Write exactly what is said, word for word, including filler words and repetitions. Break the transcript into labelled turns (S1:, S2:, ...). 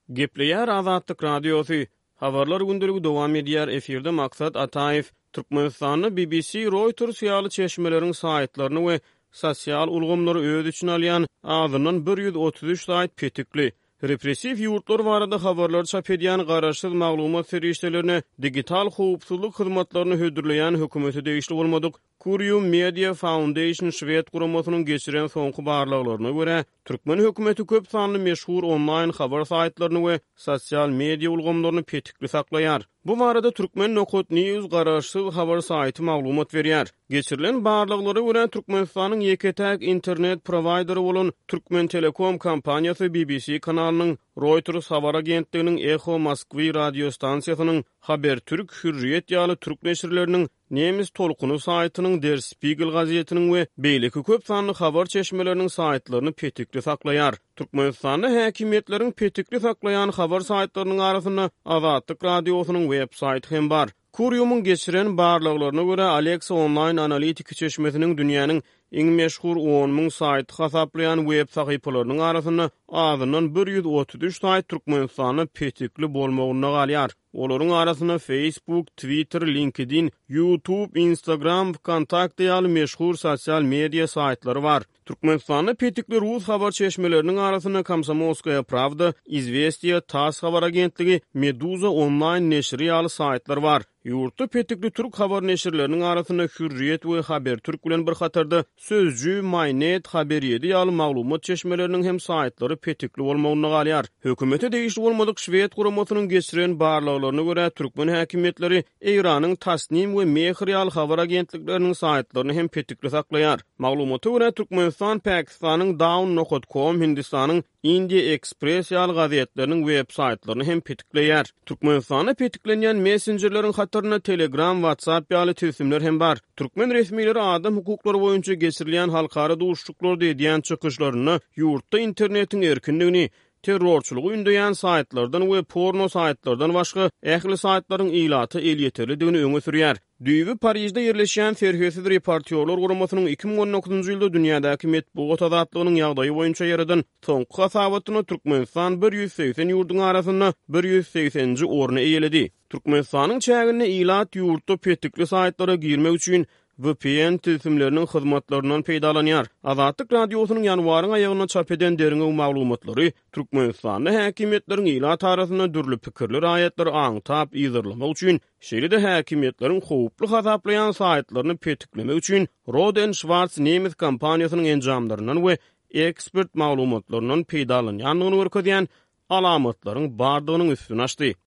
S1: Gepleýär Azatlyk radiosu. Habarlar gündeligi dowam edýär. Eferde maksat Ataev Türkmenistanyny B B C, Reuters ýaly çeşmeleriň saýtlaryny we sosial ulgamlary öz üçin alýan azynyň bir ýüz otuz üç saýt petikli. Repressiv ýurtlar barada habarlar çap edýän garaşsyz maglumat serişdelerini digital howpsuzlyk hyzmatlaryny hödürleýän hökümeti değişli bolmadyk. Kurium Media Foundation Şwed guramasynyň geçiren soňky barlaklaryna görä, Türkmen hökümeti köp sanly meşhur online habar saýtlaryny we sosial media ulgamlaryny petikli saklaýar. Bu barada Türkmen Nokot News garaşsyz habar saýty maglumat berýär. Geçirilen barlaklary görä Türkmenistanyň ýeketäk internet providery bolan Türkmen Telekom kompaniýasy B B C kanalynyň Reuters habar agentliginiň Echo Moskwy radio stansiýasynyň Habertürk Hürriyet ýaly türk neşirleriniň Nemis tolkuny saýtynyň Der Spiegel gazetiniň we beýleki köp sanly habar çeşmeleriniň saýtlaryny petikli saklaýar. Türkmenistanyň häkimetleriň petikli saklaýan habar saýtlarynyň arasynda Azatlyk radiosynyň web saýty hem bar. Kurium'un geçiren barlaklaryna görä Alexa Online Analitik çeşmesiniň dünýäniň iň meşhur on ming saýt hasaplayan web sahypalarynyň arasynda azynyň bir ýüz otuz üç saýt Türkmenistanyň petikli bolmagyna galýar. Olaryň arasynda Facebook, Twitter, LinkedIn, YouTube, Instagram, Kontakt ýaly meşhur sosial media saýtlary bar. Türkmenistanyň petikli rus habar çeşmeleriniň arasynda Komsomolskaya Pravda, Izvestiya, TASS habar agentligi, Meduza online neşri ýaly saýtlar bar. Ýurtda petikli türk habar neşirleriniň arasynda Hürriyet we Habertürk bilen bir hatarda Sözcü, Maynet, Haberiyedi ýaly maglumat çeşmeleriniň hem saýtlary petikli bolmagyna galýar. Hökümete değişli bolmadyk Şwed guramasynyň geçiren barlaklaryna görä Türkmen häkimetleri Eýranyň Tasnim we Mehr ýaly habar agentlikleriniň saýtlaryny hem petikli saklaýar. Maglumata görä Türkmenistan, Pakistanyň Dawn nokta com, Hindistanyň India Express ýaly gazetleriniň web saýtlaryny hem petikleýär. Türkmenistanyň petiklenýän messengerleriň hatarına Telegram, WhatsApp ýaly tüýsümler hem bar. Türkmen resmileri adam hukuklary boýunça geçirilýän halkara duşuşluklar diýen çykyşlaryny ýurtda internetiň erkinligini, terrorçulugy ündäýän saýtlardan we porno saýtlardan başga ähli saýtlaryň ilaty el ýeterlidigini öňe sürýär. Düýbi Parisde ýerleşýän Ferhesiz reportýorlar guramasynyň iki ming on dokuzunçy ýylda dünýädäki medeniýet azatlygynyň ýagdaýy boýunça ýaradan soňky hasabatyna Türkmenistan bir ýüz seksen ýurdun arasynda bir ýüz seksenji orny eýledi. Türkmenistanyň çägine ilat ýurtda petikli saýtlara girmek üçin V P N tüýsümleriniň hyzmatlarynyň peýdalanýar. Azatlyk radiosynyň ýanwaryň aýagyna çap eden deriňe maglumatlary Türkmenistanyň häkimetleriň ilat arasynda dürli pikirler aýatlar aňtap ýygyrlamak üçin, şeýle-de häkimetleriň howply hasaplayan saýtlaryny petiklemek üçin Roden Schwarz Nemis kompaniýasynyň enjamlarynyň we ekspert maglumatlarynyň peýdalanýanyny görkezýän alamatlaryň bardygynyň üstüne açdy.